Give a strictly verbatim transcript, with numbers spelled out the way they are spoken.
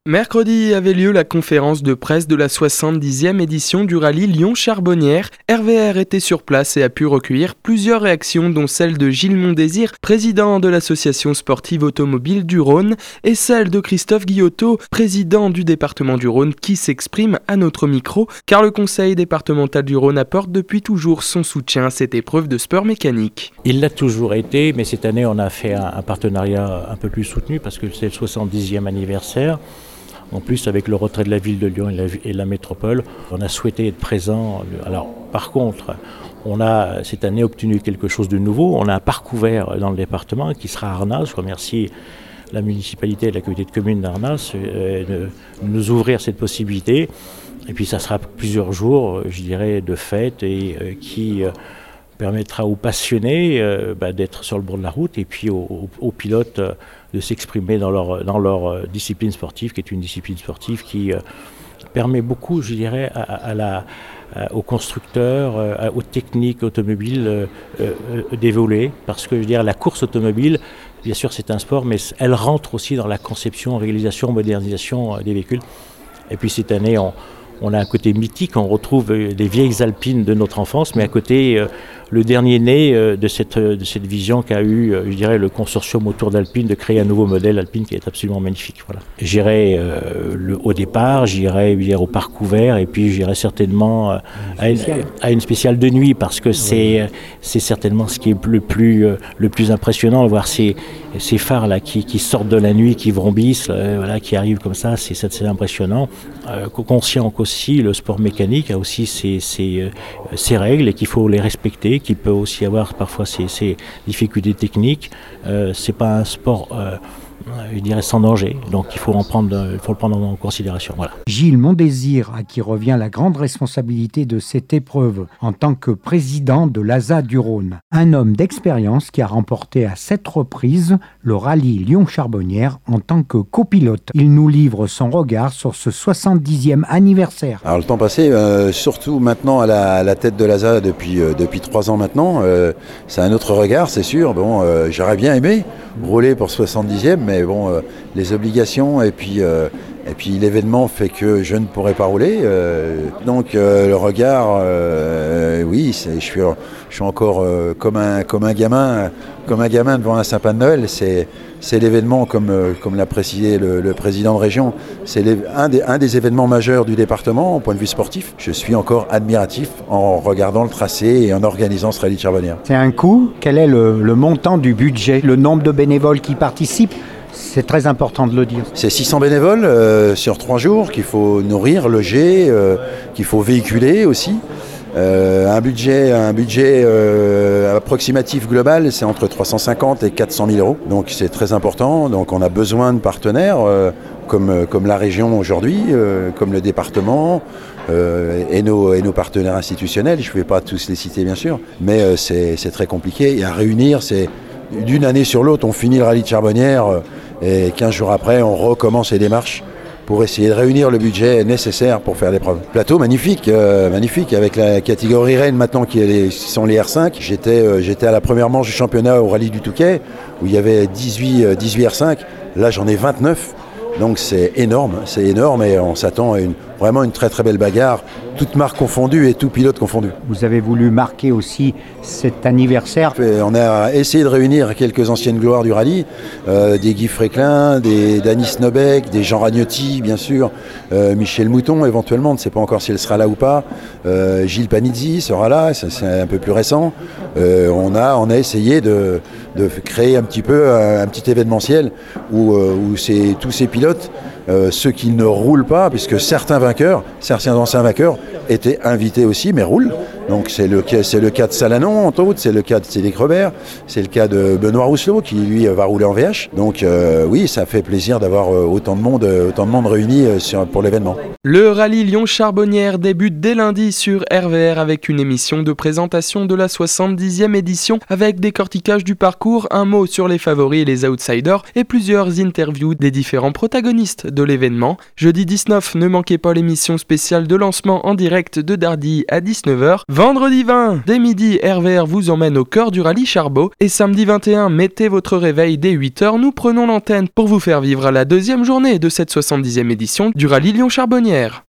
Mercredi avait lieu la conférence de presse de la soixante-dixième édition du rallye Lyon-Charbonnières. R V R était sur place et a pu recueillir plusieurs réactions, dont celle de Gilles Mondésir, président de l'association sportive automobile du Rhône, et celle de Christophe Guillotot, président du département du Rhône, qui s'exprime à notre micro, car le conseil départemental du Rhône apporte depuis toujours son soutien à cette épreuve de sport mécanique. Il l'a toujours été, mais cette année on a fait un, un partenariat un peu plus soutenu parce que c'est le soixante-dixième anniversaire. En plus, avec le retrait de la ville de Lyon et la, et la métropole, on a souhaité être présent. Alors, par contre, on a cette année obtenu quelque chose de nouveau. On a un parc ouvert dans le département qui sera à Arnas. Je remercie la municipalité et la communauté de communes d'Arnas euh, de nous ouvrir cette possibilité. Et puis, ça sera plusieurs jours, je dirais, de fête et euh, qui... Euh, permettra aux passionnés euh, bah, d'être sur le bord de la route et puis aux, aux, aux pilotes euh, de s'exprimer dans leur, dans leur euh, discipline sportive, qui est une discipline sportive qui euh, permet beaucoup, je dirais, à, à la, à, aux constructeurs, à, aux techniques automobiles euh, euh, d'évoluer. Parce que je veux dire, la course automobile, bien sûr, c'est un sport, mais elle rentre aussi dans la conception, réalisation, modernisation euh, des véhicules. Et puis cette année, on On a un côté mythique, on retrouve les vieilles Alpines de notre enfance, mais à côté, euh, le dernier né euh, de, cette, de cette vision qu'a eu, euh, je dirais, le consortium autour d'Alpine, de créer un nouveau modèle Alpine qui est absolument magnifique. Voilà. J'irai euh, le, au départ, j'irai, j'irai au parc ouvert, et puis j'irai certainement euh, à, une, à une spéciale de nuit, parce que c'est, c'est certainement ce qui est le plus, euh, le plus impressionnant, voir ces, ces phares là, qui, qui sortent de la nuit, qui vrombissent, euh, voilà, qui arrivent comme ça, c'est, c'est impressionnant. Euh, conscient qu'aussi le sport mécanique a aussi ses, ses, euh, ses règles et qu'il faut les respecter, qu'il peut aussi avoir parfois ses, ses difficultés techniques. Euh, c'est pas un sport, euh, je dirais, sans danger, donc il faut en prendre, il faut le prendre en considération. Voilà. Gilles Mondésir, à qui revient la grande responsabilité de cette épreuve en tant que président de l'A S A du Rhône. Un homme d'expérience qui a remporté à sept reprises le rallye Lyon-Charbonnières en tant que copilote. Il nous livre son regard sur ce soixante-dixième anniversaire. Alors le temps passé, euh, surtout maintenant à la, à la tête de l'A S A depuis, euh, depuis trois ans maintenant, euh, c'est un autre regard, c'est sûr. Bon, euh, j'aurais bien aimé rouler pour soixante-dixième, mais bon, euh, les obligations et puis, euh, et puis l'événement fait que je ne pourrais pas rouler. Euh, donc euh, le regard, euh, oui, c'est, je, suis, je suis encore euh, comme, un, comme, un gamin, comme un gamin devant un sapin de Noël. C'est, c'est l'événement, comme, euh, comme l'a précisé le, le président de région, c'est les, un, des, un des événements majeurs du département au point de vue sportif. Je suis encore admiratif en regardant le tracé et en organisant ce rallye de Charbonnières. C'est un coût. Quel est le, le montant du budget, le nombre de bénévoles qui participent? C'est très important de le dire. C'est six cents bénévoles euh, sur trois jours qu'il faut nourrir, loger, euh, qu'il faut véhiculer aussi. Euh, un budget, un budget euh, approximatif global, c'est entre trois cent cinquante et quatre cent mille euros. Donc c'est très important. Donc on a besoin de partenaires euh, comme, comme la région aujourd'hui, euh, comme le département euh, et, nos, et nos partenaires institutionnels. Je ne vais pas tous les citer bien sûr, mais euh, c'est, c'est très compliqué. Et à réunir, c'est d'une année sur l'autre, on finit le rallye de Charbonnières euh, et quinze jours après, on recommence les démarches pour essayer de réunir le budget nécessaire pour faire l'épreuve. Plateau magnifique, euh, magnifique, avec la catégorie Rennes maintenant qui, est les, qui sont les R cinq. J'étais, euh, j'étais à la première manche du championnat au rallye du Touquet où il y avait dix-huit, euh, dix-huit R cinq. Là, j'en ai vingt-neuf. Donc c'est énorme, c'est énorme et on s'attend à une, vraiment une très très belle bagarre, toutes marques confondues et tout pilote confondu. Vous avez voulu marquer aussi cet anniversaire. On a essayé de réunir quelques anciennes gloires du rallye, euh, des Guy Fréclin, des Danis Nobeck, des Jean Ragnotti bien sûr, euh, Michel Mouton éventuellement, on ne sait pas encore si elle sera là ou pas, euh, Gilles Panizzi sera là, ça, c'est un peu plus récent. Euh, on, a, on a essayé de, de créer un petit peu un, un petit événementiel où, euh, où c'est, tous ces pilotes Euh, ceux qui ne roulent pas, puisque certains vainqueurs, certains anciens vainqueurs étaient invités aussi, mais roulent. Donc c'est le, c'est le cas de Salanon, entre autres, c'est le cas de Cédric Robert, c'est le cas de Benoît Rousselot, qui lui va rouler en V H. Donc euh, oui, ça fait plaisir d'avoir autant de monde, autant de monde réuni sur, pour l'événement. Le rallye Lyon-Charbonnières débute dès lundi sur R V R avec une émission de présentation de la soixante-dixième édition avec décortiquage du parcours, un mot sur les favoris et les outsiders et plusieurs interviews des différents protagonistes de l'événement. Jeudi dix-neuf, ne manquez pas l'émission spéciale de lancement en direct de Dardy à dix-neuf heures. Vendredi vingt, dès midi, R V R vous emmène au cœur du rallye Charbaud. Et samedi vingt et un, mettez votre réveil dès huit heures, nous prenons l'antenne pour vous faire vivre la deuxième journée de cette soixante-dixième édition du rallye Lyon-Charbonnières.